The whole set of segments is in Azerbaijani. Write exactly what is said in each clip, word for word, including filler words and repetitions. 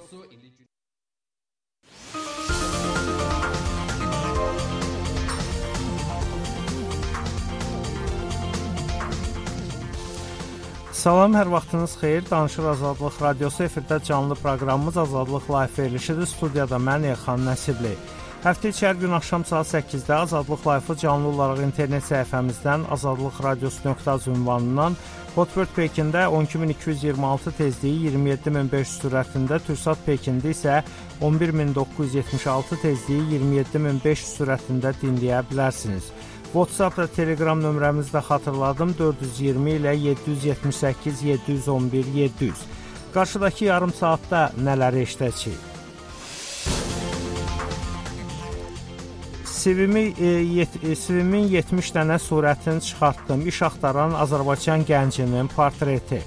Salam, hər vaxtınız xeyir. Danışır Azadlıq Radiosu efirdə canlı proqramımız Azadlıq Live verilişidir. Studiyada mən Elxan Nəsibli. Həftə içi hər gün axşam saat səkkizdə Azadlıq Live-ı canlı olaraq internet səhifəmizdən azadlıq radiosu nöqtə az ünvanından Hotbird Pekində on iki min iki yüz iyirmi altı tezliyi iyirmi yeddi min beş yüz sürətində, Türksat Pekində isə on bir min doqquz yüz yetmiş altı tezliyi iyirmi yeddi min beş yüz sürətində dinləyə bilərsiniz. WhatsApp və Telegram nömrəmizi də xatırladım, dörd yüz iyirmi ilə yeddi yüz yetmiş səkkiz yeddi yüz on bir yeddi yüz. Qarşıdakı yarım saatda nələri eşidəcəyik? C V-min yetmiş dənə surətini çıxartdım. İş axtaran Azərbaycan gəncinin portreti.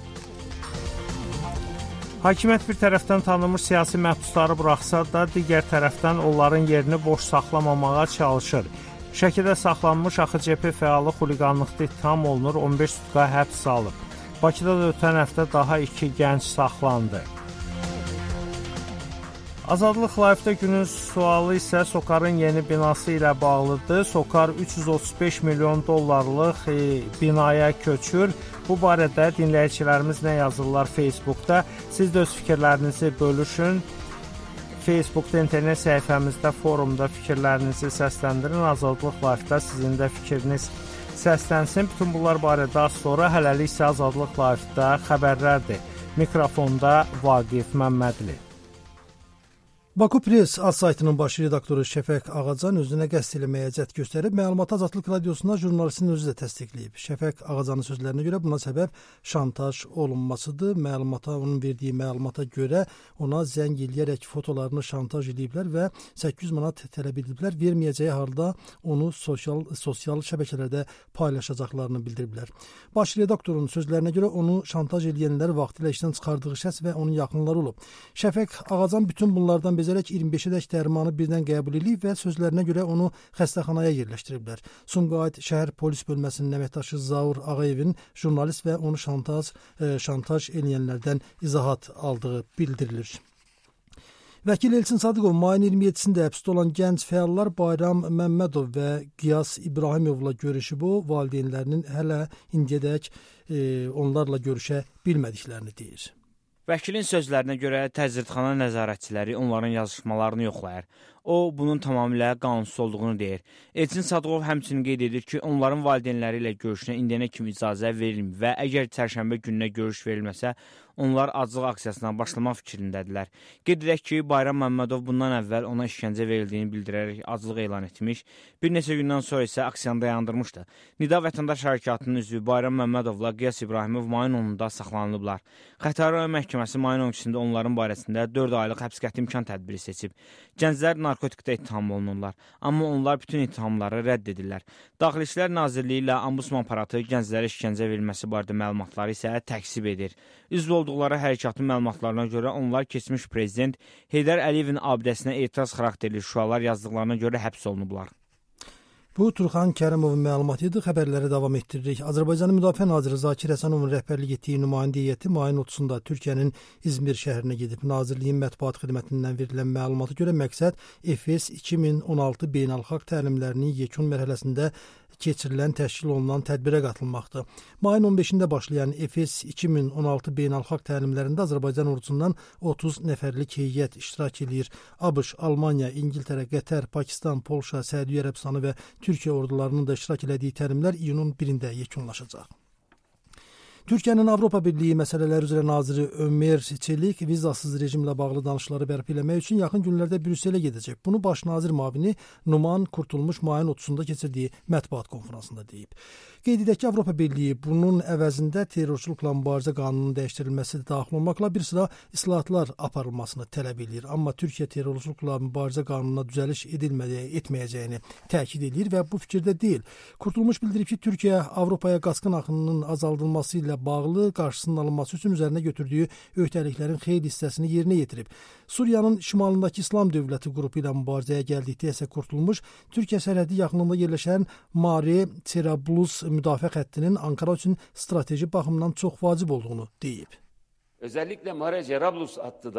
Hakimiyyət bir tərəfdən tanınmış siyasi məhbusları buraxsa da, digər tərəfdən onların yerini boş saxlamamağa çalışır. Şəkidə saxlanmış A X C P fəalı xuliqanlıqda ittiham olunur, on beş sutka həbs alıb. Bakıda da ötən həftə daha iki gənc saxlandı. Azadlıq Live-də günün sualı isə SOCAR-ın yeni binası ilə bağlıdır. SOCAR üç yüz otuz beş milyon dollarlıq e, binaya köçür. Bu barədə dinləyicilərimiz nə yazırlar Facebookda? Siz də öz fikirlərinizi bölüşün. Facebookda, internet səhifəmizdə, forumda fikirlərinizi səsləndirin. Azadlıq Live-da sizin də fikriniz səslənsin. Bütün bunlar barədə az sonra, hələlik isə Azadlıq Live-da xəbərlərdir. Mikrofonda Vaqif Məmmədli. Baku Press ad saytının baş redaktoru Şəfəq Ağacan özünə qəsd eləməyə cəhd göstərib, məlumatı Azadlıq Radiosunda jurnalistin özü də təsdiqləyib. Şəfəq Ağacanın sözlərinə görə buna səbəb şantaj olunmasıdır. Məlumata, onun verdiyi məlumata görə ona zəng eləyərək fotolarını şantaj ediblər və səkkiz yüz manat tələb ediblər. Verməyəcəyi halda onu sosial, sosial şəbəkələrdə paylaşacaqlarını bildiriblər. Baş redaktorun sözlərinə görə onu şantaj edənlər vaxtilə işdən çıxardığı şəxs və onun yaxınları olub. Şəfəq Ağacan bütün bunlardan bezərək iyirmi beşədək dərmanı birdən qəbul edib və sözlərinə görə onu xəstəxanaya yerləşdiriblər. Sumqayıt şəhər polis bölməsinin əməkdaşı Zaur Ağayevin jurnalist və onu şantaj, e, şantaj eləyənlərdən izahat aldığı bildirilir. Vəkil Elçin Sadıqov mayın iyirmi yeddisində həbsdə olan gənc fəallar Bayram Məmmədov və Qiyas İbrahimovla görüşüb, o valideynlərinin hələ indiyədək e, onlarla görüşə bilmədiklərini deyir. Vəkilin sözlərinə görə təcridxana nəzarətçiləri onların yazışmalarını yoxlayır. O, bunun tamamilə qanunsuz olduğunu deyir. Elçin Sadıqov həmçinin qeyd edir ki, onların valideynləri ilə görüşünə indiyənə kimi icazə verilmir və əgər çərşənbə gününə görüş verilməsə, onlar aclıq aksiyasına başlamaq fikrindədirlər. Qeyd edək ki, Bayram Məmmədov bundan əvvəl ona işgəncə verildiyini bildirərək aclıq elan etmiş, bir neçə gündən sonra isə aksiyanı dayandırmışdı. Nida Vətəndaş Hərəkatının üzvü Bayram Məmmədovla Qiyas İbrahimov mayın onunda saxlanılıblar. Xətai rayon məhkəməsi mayın on ikisində onların barəsində dörd aylıq həbs qəti imkan tədbiri seçib. Gənclər narkotikdə ittiham olunurlar, amma onlar bütün ittihamları rədd edirlər. Daxili İşlər Nazirliyi ilə Ombudsman aparatı gənclərə işgəncə verilməsi barədə məlumatları isə təksib edir. Üzv olduqları hərəkatın məlumatlarına görə onlar keçmiş prezident Heydər Əliyevin abidəsinə etiraz xarakterli şüalar yazdıqlarına görə həbs olunublar. Bu, Turxan Kərimovun məlumatı idi. Xəbərləri davam etdiririk. Azərbaycanın Müdafiə Naziri Zakir Həsənovun rəhbərlik etdiyi nümayəndə heyəti mayın otuzunda Türkiyənin İzmir şəhərinə gedib. Nazirliyin mətbuat xidmətindən verilən məlumata görə məqsəd F S iki min on altı beynəlxalq təlimlərinin yekun mərhələsində keçirilən təşkil olunan tədbirə qatılmaqdır. Mayın on beşində başlayan F S iki min on altı beynəlxalq təlimlərində Azərbaycan ordusundan otuz nəfərlik heyət iştirak edir. ABŞ, Almaniya, İngiltərə, Qətər, Pakistan, Polşa, Səudiyyə Ərəbistanı və Türkiyə ordularının da iştirak elədiyi təlimlər iyunun birində yekunlaşacaq. Türkiyənin Avropa Birliyi məsələləri üzrə naziri Ömer Çelik vizasız rejimlə bağlı danışıqları bərpa eləmək üçün yaxın günlərdə Brüsselə gedəcək. Bunu baş nazir müavini Numan Kurtulmuş mayın otuzunda keçirdiyi mətbuat konfransında deyib. Qeyd edək ki, Avropa Birliyi bunun əvəzində terrorçuluqla mübarizə qanununun dəyişdirilməsi daxil olmaqla bir sıra islahatlar aparılmasını tələb edir. Amma Türkiyə terrorçuluqla mübarizə qanununa düzəliş edilməyə, etməyəcəyini təkid edir və bu fikirdə deyil. Kurtulmuş bildirib ki, Türkiyə Avropaya qaçqın axınının azaldılması ilə bağlı qarşısının alınması üçün üzərinə götürdüyü öhdəliklərin xeyli hissəsini yerinə yetirib. Suriyanın şimalındakı İslam dövləti qrupu ilə mübarizəyə gəldikdə isə Kurtulmuş Türkiyə sərhədi yaxınlığında yerləşən Mare Cerablus müdafiə xəttinin Ankara üçün strateji baxımdan çox vacib olduğunu deyib. Özellikle Mare Cerablus hattı da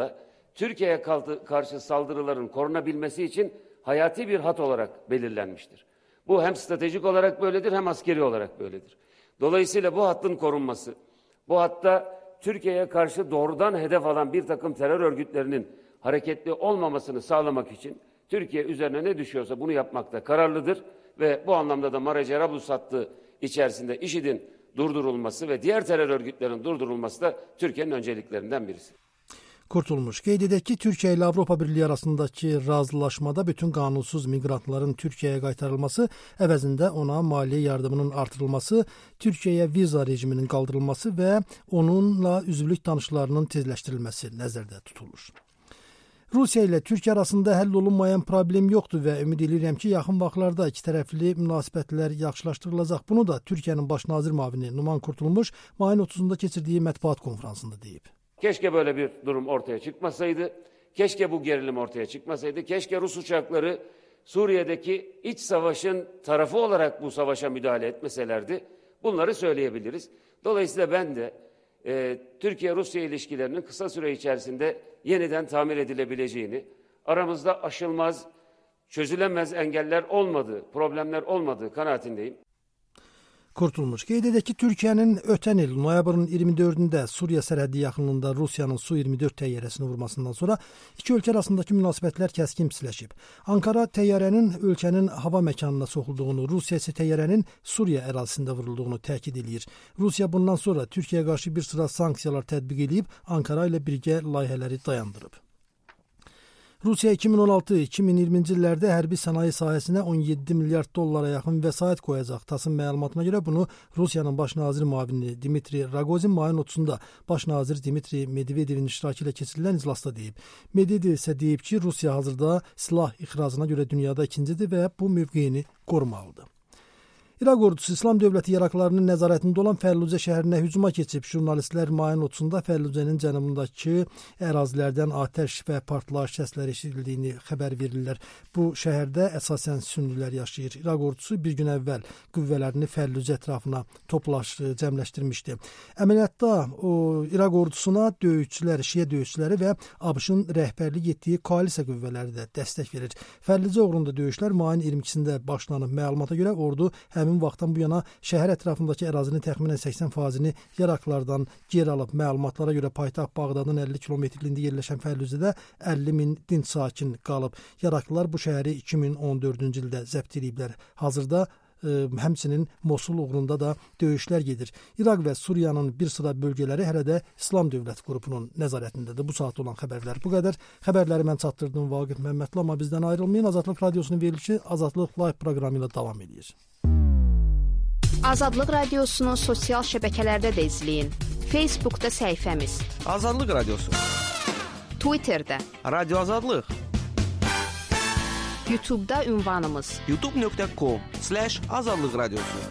Türkiye'ye karşı saldırıların korunabilmesi için hayati bir hat olarak belirlenmiştir. Bu hem stratejik olarak böyledir hem askeri olarak böyledir. Dolayısıyla bu hattın korunması, bu hatta Türkiye'ye karşı doğrudan hedef alan bir takım terör örgütlerinin hareketli olmamasını sağlamak için Türkiye üzerine ne düşüyorsa bunu yapmakta kararlıdır ve bu anlamda da Mare Cerablus hattı içerisinde IŞİD'in durdurulması ve diğer terör örgütlerinin durdurulması da Türkiye'nin önceliklerinden birisi. Kurtulmuş. Qeyd edək ki, Türkiyə ilə Avropa Birliyi arasındakı razılaşmada bütün qanunsuz miqrantların Türkiyəyə qaytarılması əvəzində ona maliyyə yardımının artırılması, Türkiyəyə viza rejiminin qaldırılması və onunla üzvlük danışıqlarının tezləşdirilməsi nəzərdə tutulur. Rusiya ilə Türkiyə arasında həll olunmayan problem yoxdur və ümid edirəm ki, yaxın vaxtlarda iki tərəfli münasibətlər yaxşılaşdırılacaq. Bunu da Türkiyənin baş nazir müavini Numan Kurtulmuş mayın otuzunda keçirdiyi mətbuat konferansında deyib. Keşke böyle bir durum ortaya çıkmasaydı, keşke bu gerilim ortaya çıkmasaydı, keşke Rus uçakları Suriye'deki iç savaşın tarafı olarak bu savaşa müdahale etmeselerdi. Bunları söyleyebiliriz. Dolayısıyla ben de e, Türkiye-Rusya ilişkilerinin kısa süre içerisinde yeniden tamir edilebileceğini, aramızda aşılmaz, çözülemez engeller olmadığı, problemler olmadığı kanaatindeyim. Kurtulmuş. Qeyd edək ki, Türkiyənin ötən il noyabrın iyirmi dördündə Suriya sərhəddi yaxınlığında Rusiyanın Su iyirmi dörd təyyarəsini vurmasından sonra iki ölkə arasındakı münasibətlər kəskin pisləşib. Ankara təyyarənin ölkənin hava məkanına soxulduğunu, Rusiya isə təyyarənin Suriya ərazisində vurulduğunu təkid edir. Rusiya bundan sonra Türkiyəyə qarşı bir sıra sanksiyalar tətbiq edib, Ankara ilə birgə layihələri dayandırıb. Rusiya iki min on altı iki min iyirminci illərdə hərbi sənaye sahəsinə on yeddi milyard dollara yaxın vəsait qoyacaq. TASS-ın məlumatına görə bunu Rusiyanın baş nazir müavini Dmitri Rogozin mayın otuzunda baş nazir Dmitri Medvedevin iştirakı ilə keçirilən iclasda deyib. Medvedev isə deyib ki, Rusiya hazırda silah ixracına görə dünyada ikincidir və bu mövqeyini qorumalıdır. İraq ordusu İslam dövləti yaraqlarının nəzarətində olan Fəlluzə şəhərinə hücuma keçib. Jurnalistlər mayın otuzunda Fəlluzənin cənubundakı ərazilərdən atəş və partlayış səsləri eşidildiyini xəbər verirlər. Bu şəhərdə əsasən sünnilər yaşayır. İraq ordusu bir gün əvvəl qüvvələrini Fəlluzə ətrafına toplaşdı, cəmləşdirmişdi. Əməliyyatda o İraq ordusuna döyüşçülər, şiə döyüşçüləri və ABŞ-ın rəhbərlik etdiyi koalisiya qüvvələri də dəstək verir. Fəlluzə uğrunda döyüşlər mayın iyirmi ikisində başlanıb. Məlumata görə ordu həmin Həmin vaxtdan bu yana şəhər ətrafındakı ərazinin təxminən səksən faizini Yaraqlardan geri alıb. Məlumatlara görə paytaxt Bağdadın əlli kilometrliyində yerləşən Fəlluzədə əlli min dinc sakin qalıb. Yaraqlılar bu şəhəri iki min on dördüncü ildə zəbt ediblər. Hazırda ə, həmçinin Mosul uğrunda da döyüşlər gedir. İraq və Suriyanın bir sıra bölgələri hələ də İslam Dövlət qrupunun nəzarətindədir. Bu saat olan xəbərlər bu qədər. Xəbərləri mən çatdırdım Vaqif Məmmədli, amma bizdən ayrılmayın. Azadlıq Radiosunun verilişi Azadlıq Live proqramı ilə davam edir. Azadlıq Radiosunu sosial şəbəkələrdə də izləyin. Facebookda səhifəmiz Azadlıq Radiosu, Twitterdə Radio Azadlıq, YouTube'da ünvanımız youtube nöqtə com slash azadlıq radiosu.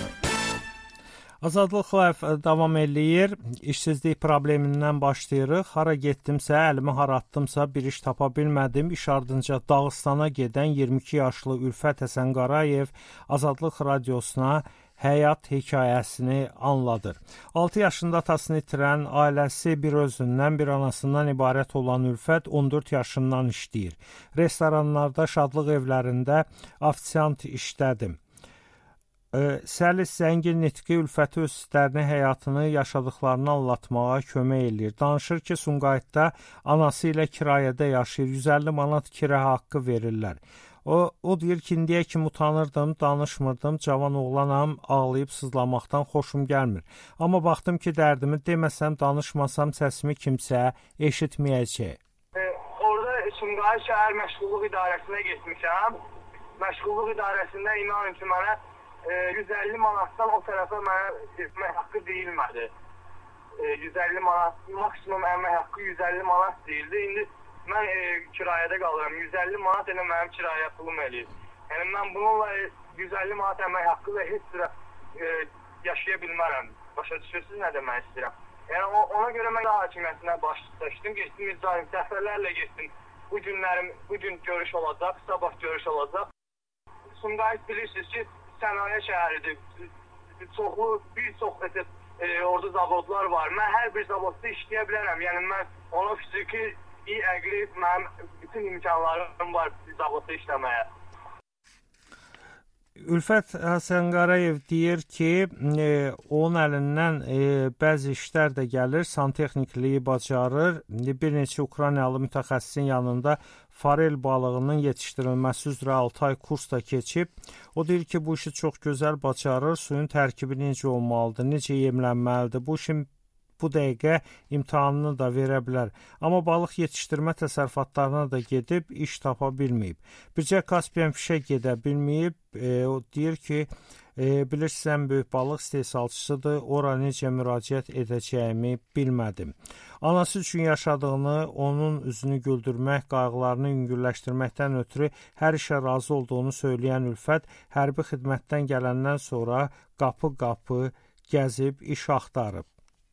Azadlıq Live davam eləyir. İşsizlik problemindən başlayırıq. Hara getdimsə, əlimi haratdımsa bir iş tapa bilmədim. İş ardınca Dağıstana gedən iyirmi iki yaşlı Ülfət Həsən Qarayev Azadlıq Radiosuna həyat hekayəsini anladır. altı yaşında atasını itirən, ailəsi bir özündən, bir anasından ibarət olan Ülfət on dörd yaşından işləyir. Restoranlarda, şadlıq evlərində ofisiant işlədim. Səlis zəngin nitqi Ülfəti öz hisslərini, həyatını, yaşadıqlarını anlatmağa kömək eləyir. Danışır ki, Sumqayıtda anası ilə kirayədə yaşayır. yüz əlli manat kira haqqı verirlər. O, o deyir ki, indiyə kimi utanırdım, danışmırdım, cavan oğlanam, ağlayıb sızlamaqdan xoşum gəlmir. Amma baxdım ki, dərdimi deməsəm, danışmasam səsimi kimsə eşitməyəcək. E, orada Sumqayıt şəhər məşğulluq idarəsinə getmişəm. Məşğulluq idarəsində inanın ki, mənə e, yüz əlli manatdan o tərəfə mənə etmək haqqı deyilmədi. E, yüz əlli manat, maksimum əmək haqqı yüz əlli manat deyildi. İndi mən e, kirayədə qalıram. yüz əlli manat elə mənim kirayə pulum eləyir. Yəni mən bununla yüz əlli manat əmək haqqı və heç bir e, yaşaya bilmərəm. Başa düşürsünüz nə demək istəyirəm. Yəni o, ona görə mən hakimiyyətinə baş tutuşdum. Getdim icraim, dəfələrlə getdim. Bu günlərim, bu gün görüş olacaq, sabah görüş olacaq. Sumqayıt bilirsiniz ki, sənaye şəhəridir. Çoxlu, bir çox e, orada zavodlar var. Mən hər bir zavodda işləyə bilərəm. Yəni mən ona fiziki bir əqli mənim bütün imkanlarım var zavodda işləməyə. Ülfət Həsənqarayev deyir ki, e, onun əlindən e, bəzi işlər də gəlir, santexnikliyi bacarır. Bir neçə Ukraynalı mütəxəssisin yanında farel balığının yetişdirilməsi üzrə altı ay kurs da keçib. O deyir ki, bu işi çox gözəl bacarır, suyun tərkibi necə olmalıdır, necə yemlənməlidir, bu işin bu dəqiqə imtahanını da verə bilər. Amma balıq yetişdirmə təsərrüfatlarına da gedib iş tapa bilməyib. Bircə Kaspian fişə gedə bilməyib. E, o deyir ki, e, bilirsən, böyük balıq istehsalçısıdır, ora necə müraciət edəcəyimi bilmədim. Anası üçün yaşadığını, onun üzünü güldürmək, qayğılarını yüngülləşdirməkdən ötürü hər işə razı olduğunu söyləyən Ülfət, hərbi xidmətdən gələndən sonra qapı-qapı gəzib iş axtarıb.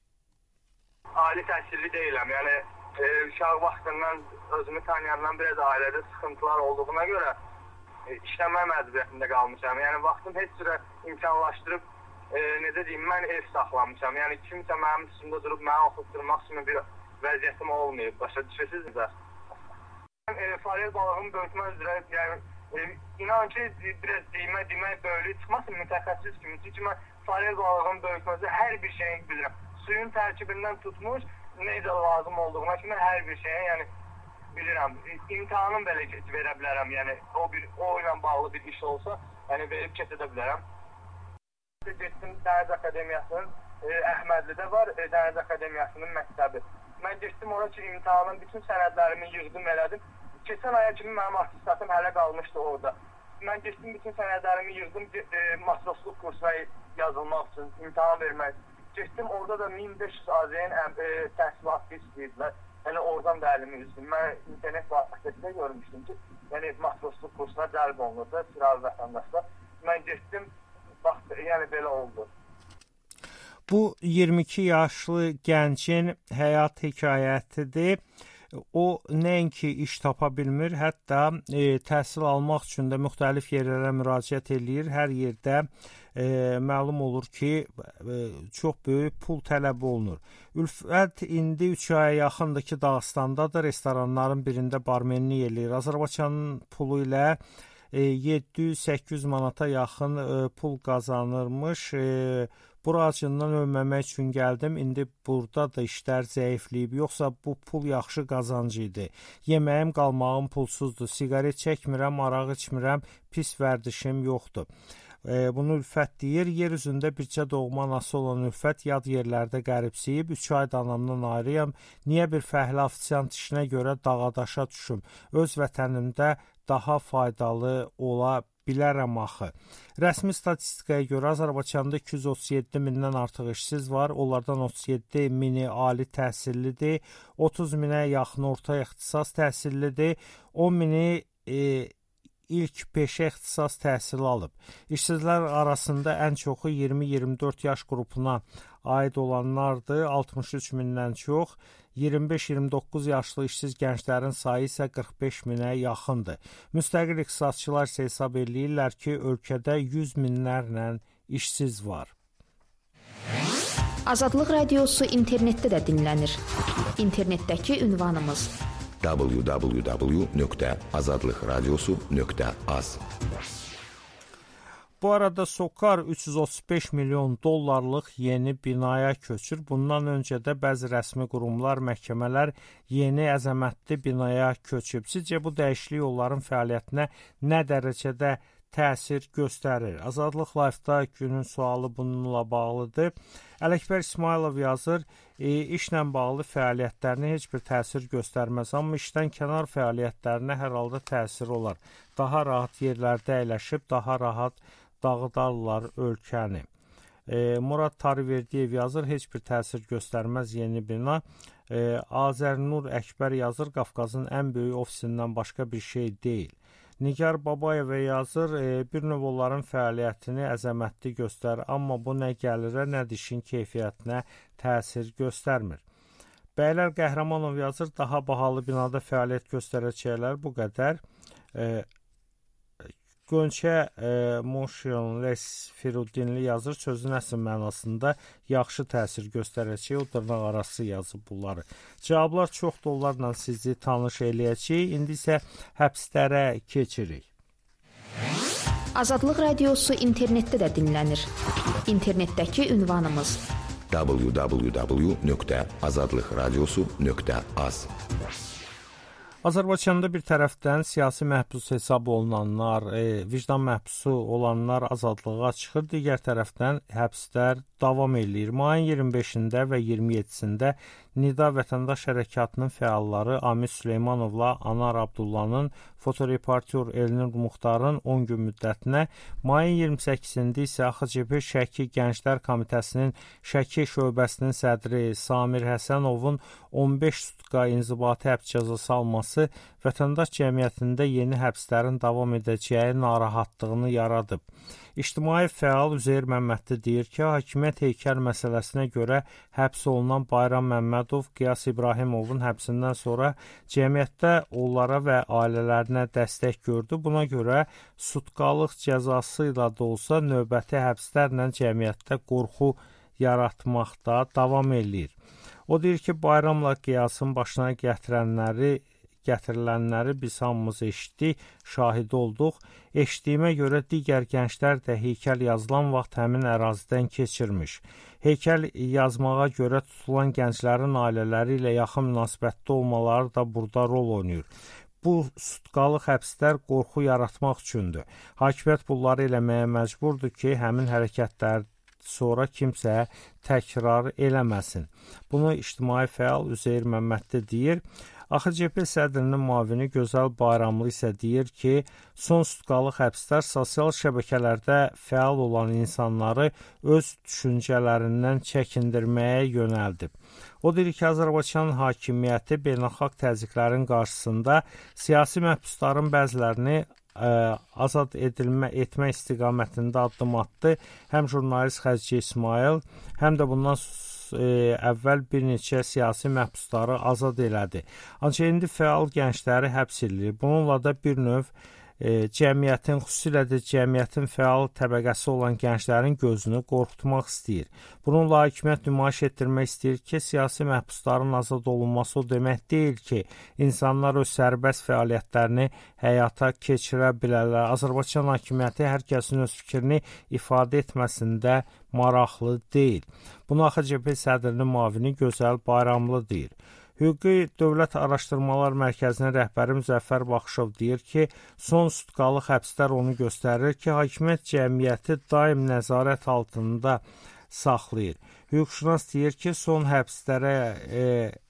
Ali təhsilli deyiləm, yəni e, uşaq vaxtından özümü tanıyandan biraz ailədə sıxıntılar olduğuna görə e, işləmə məcburiyyətində qalmışam. Yəni vaxtım heç cürə imkanlaşdırıb, e, necə deyim, mən ev saxlamışam. Yəni kimsə mənim üstümdə durub mənə oxutdurmaq kimi bir vəziyyətim olmayıb. Başa düşürsünüz? E, farel balığını böyütmə üzrə, yəni e, inan ki, biraz deyimə, demək böyle çıxmasın mütəxəssis kimi. Çünki mən farel balığını böyütməzdə hər bir şeyin bilirəm. Suyun tərkibindən tutmuş, necə lazım olduğuna kimi hər bir şeyə, yəni bilirəm. İmtahanım belə verə bilərəm, yəni o bir o ilə bağlı bir iş olsa, yəni verib keçə bilərəm. Getdim Dəniz Akademiyasının, e, Əhmədlidə var, e, Dəniz Akademiyasının məktəbi. Mən getdim ora ki, imtahanın bütün sənədlərimi yığdım, elədim. Keçən aya kimi mənim attestatım hələ qalmışdı orada. Mən getdim bütün sənədlərimi yığdım, e, matrosluq kursuna yazılmaq üçün, imtahan vermək üçün. Getdim, orada da min beş yüz A Z N e, təhsil haqqı istəyirdilər. Yəni, oradan da əlimi üzdüm. Mən internet vasitəsində görmüşdüm ki, yəni matrosluq kursuna cəlb olunurdu, sıravi vətəndaşlar. Mən getdim, bax, yəni belə oldu. Bu iyirmi iki yaşlı gəncin həyat hekayətidir. O nəinki iş tapa bilmir, hətta e, təhsil almaq üçün də müxtəlif yerlərə müraciət eləyir. Hər yerdə e, məlum olur ki, e, çox böyük pul tələb olunur. Ülfət indi üç aya yaxındır ki, Dağıstandadır, restoranların birində barmenlik eləyir. Azərbaycanın pulu ilə e, yeddi yüz səkkiz yüz manata yaxın e, pul qazanırmış. E, Bura acından ölməmək üçün gəldim, indi burada da işlər zəifləyib, yoxsa bu pul yaxşı qazancı idi. Yeməyim, qalmağım pulsuzdur, siqaret çəkmirəm, araq içmirəm, pis vərdişim yoxdur. E, bunu Ülfət deyir, yer üzündə bircə doğma anası olan Ülfət yad yerlərdə qəribsiyib, üç ayda anamdan ayrıyam, niyə bir fəhlə ofisiant işinə görə dağa-daşa düşüm, öz vətənimdə daha faydalı ola bilərəm axı. Rəsmi statistikaya görə Azərbaycanda iki yüz otuz yeddi mindən artıq işsiz var. Onlardan otuz yeddi mini ali təhsillidir, otuz minə yaxın orta ixtisas təhsillidir, on mini e, ilk peşə ixtisas təhsili alıb. İşsizlər arasında ən çoxu iyirmi iyirmi dörd yaş qrupuna aid olanlardır, altmış üç mindən çox. iyirmi beş iyirmi doqquz yaşlı işsiz gənclərin sayı isə qırx beş minə yaxındır. Müstəqil iqtisadçılar isə hesab eləyirlər ki, ölkədə yüz minlərlə işsiz var. Azadlıq Radiosu internetdə də dinlənir. İnternetdəki ünvanımız w w w nöqtə azadlıqradiosu nöqtə az. Bu arada SOCAR üç yüz otuz beş milyon dollarlıq yeni binaya köçür. Bundan öncə də bəzi rəsmi qurumlar, məhkəmələr yeni əzəmətli binaya köçüb. Sizcə bu dəyişiklik onların fəaliyyətinə nə dərəcədə təsir göstərir? Azadlıq Live-da günün sualı bununla bağlıdır. Ələkbər İsmailov yazır, e, işlə bağlı fəaliyyətlərinə heç bir təsir göstərməz, amma işdən kənar fəaliyyətlərinə hər halda təsir olar. Daha rahat yerlərdə əyləşib, daha rahat dağıdarlar ölkəni. E, Murad Tarıverdiyev yazır, heç bir təsir göstərməz yeni bina. E, Azərnur Əkbər yazır, Qafqazın ən böyük ofisindən başqa bir şey deyil. Nigar Babayeva yazır, e, bir növ onların fəaliyyətini əzəmətli göstərir, amma bu nə gəlirə, nə dişin keyfiyyətinə təsir göstərmir. Bəylər Qəhrəmanov yazır, daha bahalı binada fəaliyyət göstərəcəklər, bu qədər. E, Qönçə e, motionless Firudinli yazır, sözün əsl mənasında yaxşı təsir göstərəcək, o dırnaq arası yazıb bunları. Cavablar çoxdur, onlarla sizi tanış eləyəcək. İndi isə həbslərə keçirik. Azadlıq Radiosu internetdə də dinlənir. İnternetdəki ünvanımız w w w nöqtə azadlıq radiosu nöqtə az. Azərbaycanda bir tərəfdən siyasi məhbus hesab olunanlar, e, vicdan məhbusu olanlar azadlığa çıxır, digər tərəfdən həbslər davam edir. Mayın iyirmi beşində və iyirmi yeddisində Nida Vətəndaş Hərəkatının fəalları Amir Süleymanovla Anar Abdullahın, fotoreportyor Elnur Muxtarın on gün müddətinə, mayın iyirmi səkkizində isə A X C P Şəki Gənclər Komitəsinin Şəki şöbəsinin sədri Samir Həsənovun on beş sutka inzibati həbs cəzası alması vətəndaş cəmiyyətində yeni həbslərin davam edəcəyi narahatlığını yaradıb. İctimai fəal Üzeyir Məmmədli deyir ki, hakimiyyət heykəl məsələsinə görə həbs olunan Bayram Məmmədov, Qiyas İbrahimovun həbsindən sonra cəmiyyətdə onlara və ailələrinə dəstək gördü. Buna görə sutkalıq cəzası ilə də olsa növbəti həbslərlə cəmiyyətdə qorxu yaratmaqda davam edir. O deyir ki, Bayramla Qiyasın başına gətirənləri gətirilənləri biz hamımız eşitdik, şahid olduq. Eşitdiyimə görə digər gənclər də heykəl yazılan vaxt həmin ərazidən keçirmiş. Heykəl yazmağa görə tutulan gənclərin ailələri ilə yaxın münasibətdə olmaları da burada rol oynayır. Bu sutkalıq həbslər qorxu yaratmaq üçündür. Hakimiyyət bunları eləməyə məcburdur ki, həmin hərəkətlər sonra kimsə təkrar eləməsin. Bunu ictimai fəal Üzeyir Məmmədli deyir. A X C P sədrinin müavini Gözəl Bayramlı isə deyir ki, son sutkalıq həbslər sosial şəbəkələrdə fəal olan insanları öz düşüncələrindən çəkindirməyə yönəldib. O deyir ki, Azərbaycan hakimiyyəti beynəlxalq təzyiqlərin qarşısında siyasi məhbusların bəzilərini ə, azad edilmə etmə istiqamətində addım atdı. Həm jurnalist Xəzcə İsmail, həm də bundan sonra E, əvvəl bir neçə siyasi məhbusları azad elədi. Ancaq indi fəal gəncləri həbs edilir. Bununla da bir növ e, cəmiyyətin, xüsusilə də cəmiyyətin fəal təbəqəsi olan gənclərin gözünü qorxutmaq istəyir. Bununla hakimiyyət nümayiş etdirmək istəyir ki, siyasi məhbusların azad olunması o demək deyil ki, insanlar öz sərbəst fəaliyyətlərini həyata keçirə bilərlər. Azərbaycan hakimiyyəti hər kəsin öz fikrini ifadə etməsində maraqlı deyil. Bunu A X C P sədrinin müavini Gözəl Bayramlı deyir. Hüquqi Dövlət Araşdırmalar Mərkəzinin rəhbəri Müzəffər Baxışov deyir ki, son sutkalıq həbslər onu göstərir ki, hakimiyyət cəmiyyəti daim nəzarət altında saxlayır. Hüquqşünas deyir ki, son həbslərə e,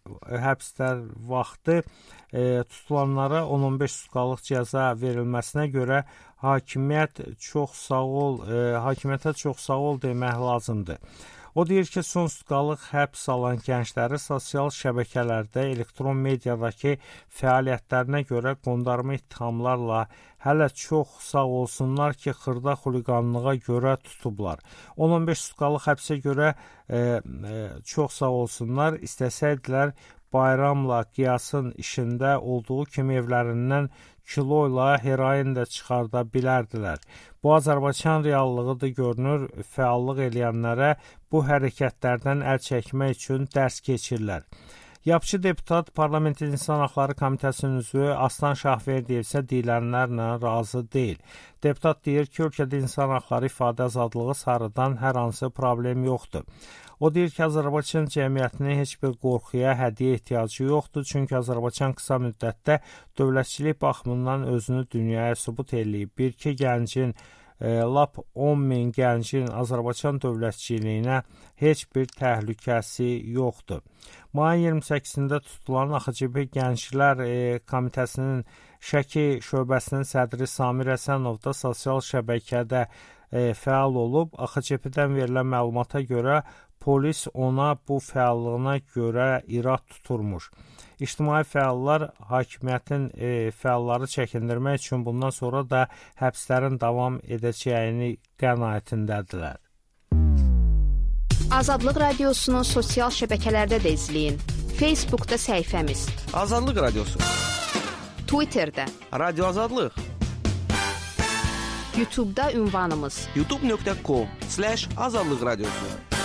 həbslər vaxtı e, tutulanlara on on beş sutkalıq cəza verilməsinə görə hakimiyyət çox sağ ol, e, hakimiyyətə çox sağ ol demək lazımdır. O deyir ki, son sutkalıq həbs alan gəncləri sosial şəbəkələrdə, elektron mediadakı fəaliyyətlərinə görə qondarma ittihamlarla hələ çox sağ olsunlar ki, xırda xuliqanlığa görə tutublar. on on beş sutkalıq həbsə görə e, e, çox sağ olsunlar, istəsəydilər Bayramla Qiyasın işində olduğu kimi evlərindən kilo ilə heroin də çıxarda bilərdilər. Bu Azərbaycan reallığıdır görünür, fəallıq eləyənlərə bu hərəkətlərdən əl çəkmək üçün dərs keçirlər. Yapıcı deputat Parlamentin İnsan Haqları Komitəsinin üzvü Aslan Şahverdiyev isə deyilənlərlə razı deyil. Deputat deyir ki, ölkədə insan haqları ifadə azadlığı sarıdan hər hansı problem yoxdur. O deyir ki, Azərbaycan cəmiyyətinin heç bir qorxuya, hədiyyə ehtiyacı yoxdur, çünki Azərbaycan qısa müddətdə dövlətçilik baxımından özünü dünyaya sübut eləyib. Bir ki, gəncin, e, lap on min gəncin Azərbaycan dövlətçiliyinə heç bir təhlükəsi yoxdur. Mayın iyirmi səkkizində tutulan A X C P Gənclər e, Komitəsinin Şəki şöbəsinin sədri Samir Həsənov da sosial şəbəkədə e, fəal olub. A X C P-dən verilən məlumata görə polis ona bu fəallığına görə irad tuturmuş. İctimai fəallar hakimiyyətin e, fəalları çəkindirmək üçün bundan sonra da həbslərin davam edəcəyini qənaətindədirlər. Azadlıq Radiosunu sosial şəbəkələrdə də izləyin. Facebookda səhifəmiz Azadlıq Radiosu, Twitterdə Radio Azadlıq, YouTube-da ünvanımız youtube nöqtə com slash azadlıq radiosu.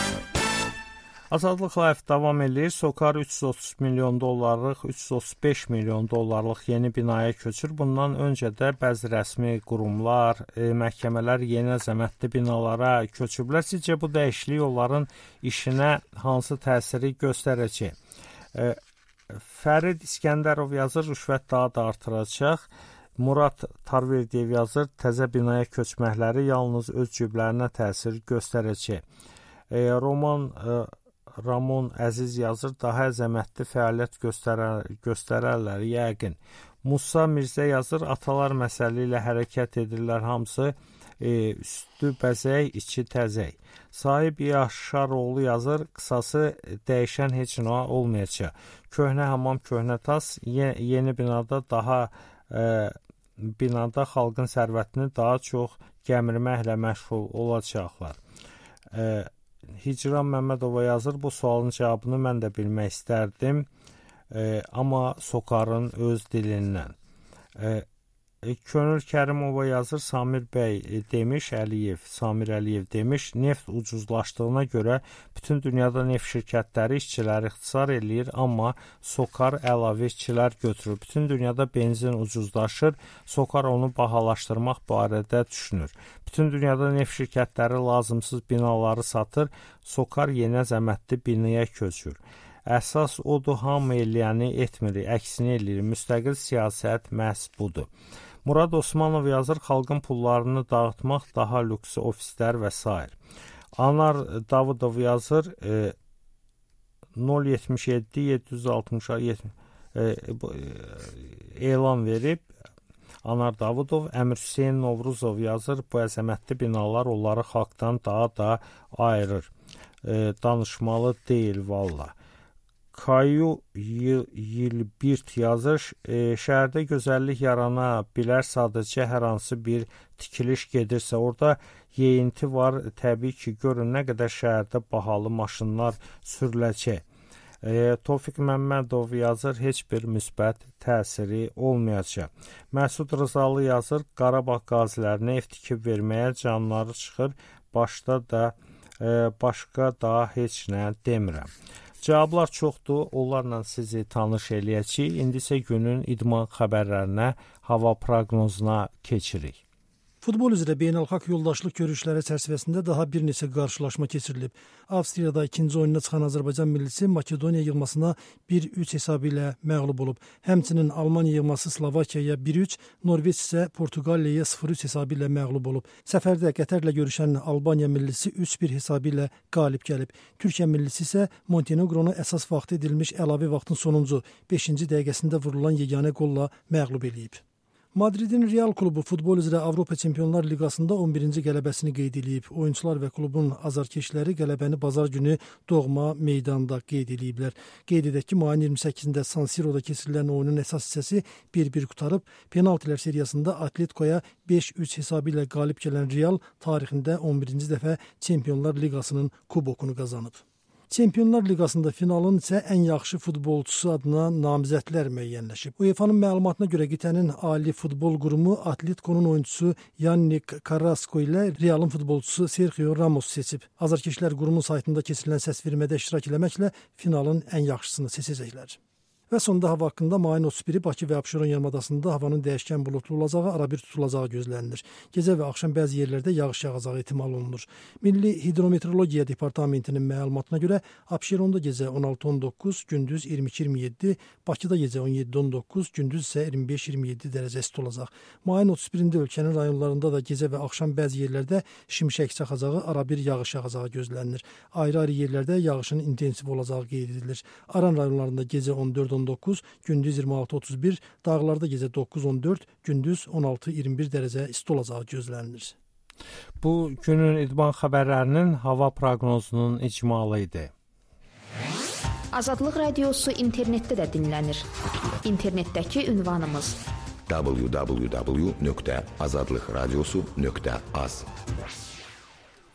Azadlıq Live davam edir. SOCAR üç yüz otuz milyon dollarlıq, üç yüz otuz beş milyon dollarlıq yeni binaya köçür. Bundan öncə də bəzi rəsmi qurumlar, e, məhkəmələr yeni əzəmətli binalara köçüblər. Sizcə bu dəyişiklik onların işinə hansı təsiri göstərəcək? E, Fərid İskəndərov yazır, rüşvət daha da artıracaq. Murad Tarverdiyev yazır, təzə binaya köçməkləri yalnız öz cüblərinə təsir göstərəcək. E, Roman e, Ramon Əziz yazır, daha əzəmətli fəaliyyət göstərər, göstərərlər yəqin. Musa Mirzə yazır, atalar məsələ ilə hərəkət edirlər, hamısı e, üstü bəzək, içi təzək. Sahib Yaşaroğlu yazır, qısası dəyişən heç nə olmayacaq. Köhnə hamam, köhnə tas, ye, yeni binada daha e, binada xalqın sərvətini daha çox gəmirməklə məşğul olacaqlar. E, Hicran Məmmədova yazır, bu sualın cavabını mən də bilmək istərdim, e, amma SOCAR-ın öz dilindən. E, Könül Kərimova yazır, Samir bəy e, demiş, Əliyev, Samir Əliyev demiş, neft ucuzlaşdığına görə bütün dünyada neft şirkətləri işçiləri ixtisar eləyir, amma SOCAR əlavə işçilər götürür. Bütün dünyada benzin ucuzlaşır, SOCAR onu bahalaşdırmaq barədə düşünür. Bütün dünyada neft şirkətləri lazımsız binaları satır, SOCAR yeni əzəmətli binaya köçür. Əsas odur, hamı eləyəni etmir, əksini eləyir. Müstəqil siyasət məhz budur. Murad Osmanov yazır, xalqın pullarını dağıtmaq, daha lüks ofislər və s. Anar Davudov yazır, e, nol yetmiş yeddi yeddi yüz altmış e, e, elan verib. Anar Davudov, Əmir Hüseyn Novruzov yazır, bu əzəmətli binalar onları xalqdan daha da ayırır. E, danışmalı deyil valla. Kayu Yilbirt yazır, e, şəhərdə gözəllik yarana bilər, sadəcə hər hansı bir tikiliş gedirsə, orada yeyinti var, təbii ki, görün nə qədər şəhərdə bahalı maşınlar sürüləcək. E, Tofiq Məmmədov yazır, heç bir müsbət təsiri olmayacaq. Məsud Rızalı yazır, Qarabağ qazilərinə ev tikib verməyə canları çıxır, başda da e, başqa da heç nə demirəm. Cavablar çoxdur, onlarla sizi tanış eləyəcəyik. İndi isə günün idman xəbərlərinə, hava proqnozuna keçirik. Futbol üzrə beynəlxalq yoldaşlıq görüşləri çərçivəsində daha bir neçə qarşılaşma keçirilib. Avstriyada ikinci oyununa çıxan Azərbaycan millisi Makedoniya yığmasına bir üç hesabı ilə məğlub olub. Həmçinin Almaniya yığması Slovakiyaya bir üç, Norveç isə Portuqaliyaya sıfır üç hesabı ilə məğlub olub. Səfərdə Qətərlə görüşən Albaniya millisi üç bir hesabı ilə qalib gəlib. Türkiyə millisi isə Montenegronu əsas vaxt edilmiş əlavə vaxtın sonuncu beşinci dəqiqəsində vurulan yeganə qolla məğlub eləyib. Madridin Real klubu futbol üzrə Avropa Çempionlar Liqasında on birinci qələbəsini qeyd edib. Oyunçular və klubun azarkeşləri qələbəni bazar günü doğma meydanda qeyd ediblər. Qeyd edək ki, mayın iyirmi səkkizində San Siro'da keçirilən oyunun əsas hissəsi bir bir qutarıb, penaltilər seriyasında Atletico'ya beş üç hesabı ilə qalib gələn Real tarixində on birinci dəfə Çempionlar Liqasının kubokunu qazanıb. Çempionlar Liqasında finalın isə ən yaxşı futbolçusu adına namizədlər müəyyənləşib. UEFA'nın məlumatına görə qitənin ali futbol qurumu Atletico'nun oyuncusu Yannick Carrasco ilə Real'ın futbolçusu Sergio Ramos seçib. Azarkeşlər qurumun saytında keçirilən səsvermədə iştirak eləməklə finalın ən yaxşısını seçəcəklər. Və sonda hava haqqında mayın otuz biri Bakı və Abşeron yarımadasında havanın dəyişkən buludlu olacağı, arabir tutulacağı gözlənilir. Gecə və axşam bəzi yerlərdə yağış yağacağı ehtimal olunur. Milli Hidrometeorologiya Departamentinin məlumatına görə Abşeronda gecə on altı on doqquz, gündüz iyirmi iki iyirmi yeddi, Bakıda gecə on yeddi on doqquz, gündüz isə iyirmi beş iyirmi yeddi dərəcə isti olacaq. Mayın otuz birində ölkənin rayonlarında da gecə və axşam bəzi yerlərdə şimşək çaxacağı, arabir yağış yağacağı gözlənilir. Ayrı-ayrı yerlərdə yağışın intensiv olacağı qeyd edilir. Aran rayonlarında gecə on dörd on doqquz, gündüz iyirmi altı otuz bir, dağlarda gecə doqquz on dörd, gündüz on altı iyirmi bir dərəcə isti olacağı gözlənilir. Bu günün idman xəbərlərinin hava proqnozunun icmalı idi. Azadlıq Radiosu internetdə də dinlənir. İnternetdəki ünvanımız w w w nöqtə azadlıqradiosu nöqtə az.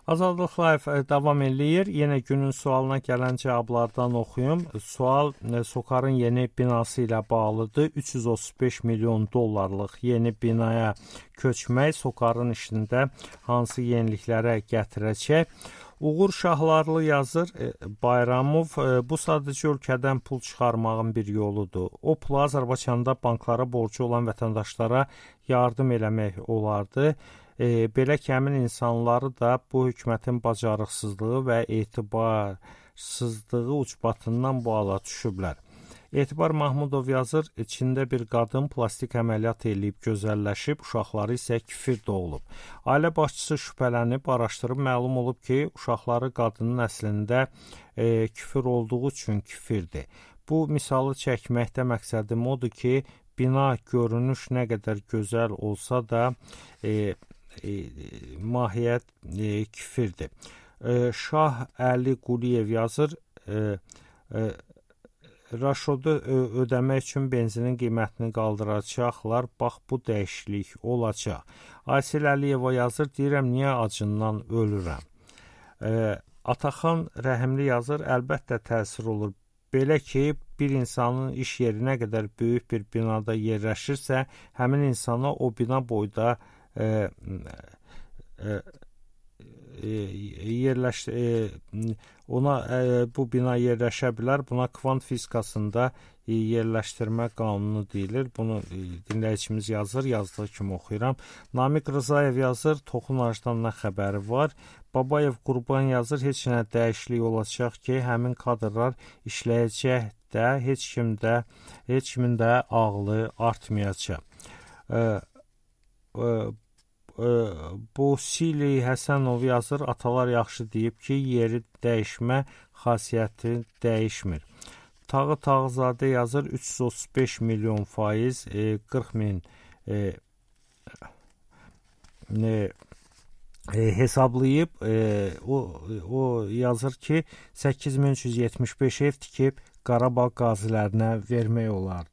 Azadlıq Live davam eləyir. Yenə günün sualına gələn cavablardan oxuyum. Sual SOCAR-ın yeni binası ilə bağlıdır. üç yüz otuz beş milyon dollarlıq yeni binaya köçmək SOCAR-ın işində hansı yeniliklərə gətirəcək? Uğur Şahlarlı yazır, Bayramov, bu sadəcə ölkədən pul çıxarmağın bir yoludur. O pulu Azərbaycanda banklara borcu olan vətəndaşlara yardım eləmək olardı. E, belə ki, həmin insanları da bu hökumətin bacarıqsızlığı və etibarsızlığı ucbatından bu hala düşüblər. Etibar Mahmudov yazır, içində bir qadın plastik əməliyyat eləyib gözəlləşib, uşaqları isə kifir doğulub. Ailə başçısı şübhələnib, araşdırıb məlum olub ki, uşaqları qadının əslində e, kifir olduğu üçün kifirdir. Bu misalı çəkməkdə məqsədim odur ki, bina görünüş nə qədər gözəl olsa da e, E, mahiyyət e, kifirdir. E, Şah Əli Quliyev yazır, e, e, Raşodu ödəmək üçün benzinin qiymətini qaldıracaqlar, bax bu dəyişiklik olacaq. Aysel Əliyeva yazır, deyirəm, niyə acından ölürəm. E, Ataxan Rəhimli yazır, əlbəttə təsir olur. Belə ki, bir insanın iş yeri nə qədər böyük bir binada yerləşirsə, həmin insana o bina boyda E, e, e, yerləş e, ona e, bu bina yerləşə bilər. Buna kvant fizikasında e, yerləşdirmə qanunu deyilir. Bunu e, dinləyicimiz yazır, yazdığı kimi oxuyuram. Namiq Rızayev yazır, toxunacdan nə xəbəri var? Babayev Qurban yazır, heç nə dəyişiklik olacaq ki, həmin kadrlar işləyəcək də, heç kimdə, heç kimin də ağlı artmayacaq. E, Bu Sili Həsənov yazır, atalar yaxşı deyib ki, yeri dəyişmə xasiyyəti dəyişmir. Tağı Tağızadə yazır, üç yüz otuz beş milyon faiz, e, qırx min e, e, e, hesablayıb, e, o, o yazır ki, səkkiz min üç yüz yetmiş beş ev tikib Qarabağ qazilərinə vermək olardı.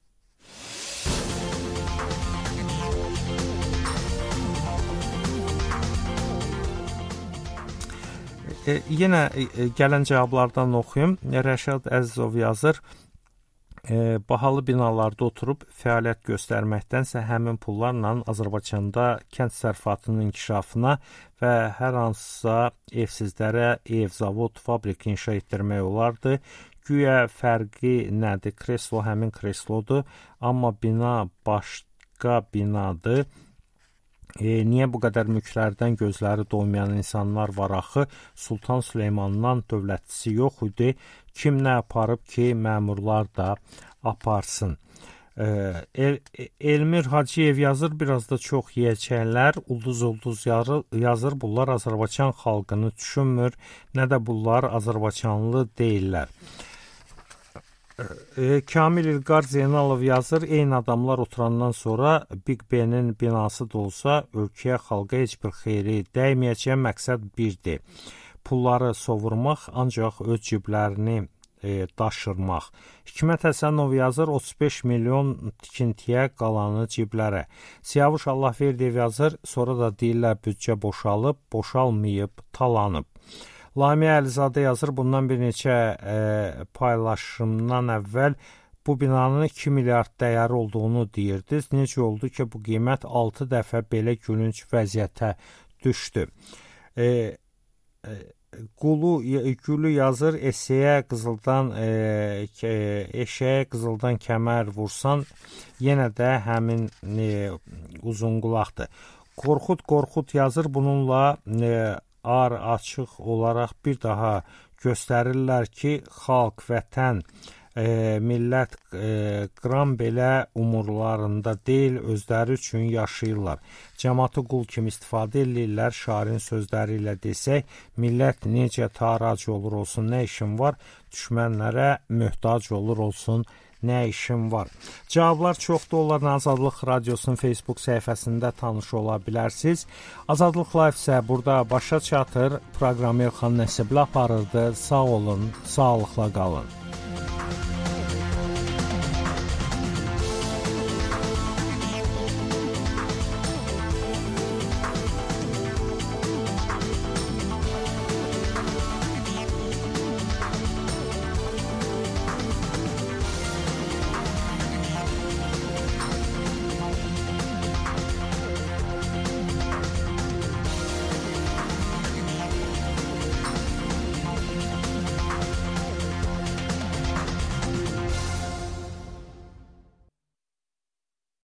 E, yenə e, gələn cavablardan oxuyum. Rəşad Əzizov yazır, e, bahalı binalarda oturub fəaliyyət göstərməkdənsə həmin pullarla Azərbaycanda kənd təsərrüfatının inkişafına və hər hansısa evsizlərə ev, zavod, fabrik inşa etdirmək olardı. Güya fərqi nədir? Kreslo həmin kreslodur, amma bina başqa binadır. E, niyə bu qədər mülklərdən gözləri doymayan insanlar var axı? Sultan Süleymandan dövlətçisi yox idi. Kim nə aparıb ki, məmurlar da aparsın. E, El Elmir Hacıyev yazır, biraz da çox yiyəcəklər. Ulduz ulduz yazır, bunlar Azərbaycan xalqını düşünmür, nə də bunlar Azərbaycanlı deyirlər. E, Kamil İlqar Zeynalov yazır, eyni adamlar oturandan sonra Big Ben-in binası da olsa ölkəyə, xalqa heç bir xeyri dəyməyəcək, məqsəd birdir. Pulları sovurmaq, ancaq öz ciblərini e, daşırmaq. Hikmət Həsənov yazır, otuz beş milyon tikintiyə, qalanı ciblərə. Siyavuş Allahverdiyev yazır, sonra da deyirlər büdcə boşalıb, boşalmayıb, talanıb. Lamiyə Əlizadə yazır, bundan bir neçə e, paylaşımdan əvvəl bu binanın iki milyard dəyəri olduğunu deyirdiniz. Necə oldu ki, bu qiymət altı dəfə belə gülünc vəziyyətə düşdü? E, e, Qulu, Gülü yazır, eşeyə qızıldan e, eşeyə qızıldan kəmər vursan, yenə də həmin e, uzun qulaqdır. Qorxud Qorxud yazır, bununla e, ar açıq olaraq bir daha göstərirlər ki, xalq, vətən, e, millət e, qram belə umurlarında deyil, özləri üçün yaşayırlar. Cəmatı qul kimi istifadə edirlər, şairin sözləri ilə desək, millət necə tarac olur olsun, nə işin var, düşmənlərə möhtac olur olsun, nə işim var. Cavablar çoxdur, onlarla Azadlıq Radiosunun Facebook səhifəsində tanış ola bilərsiniz. Azadlıq Live isə burada başa çatır. Proqramı Elxan Nəsibli aparırdı. Sağ olun, sağlıqla qalın.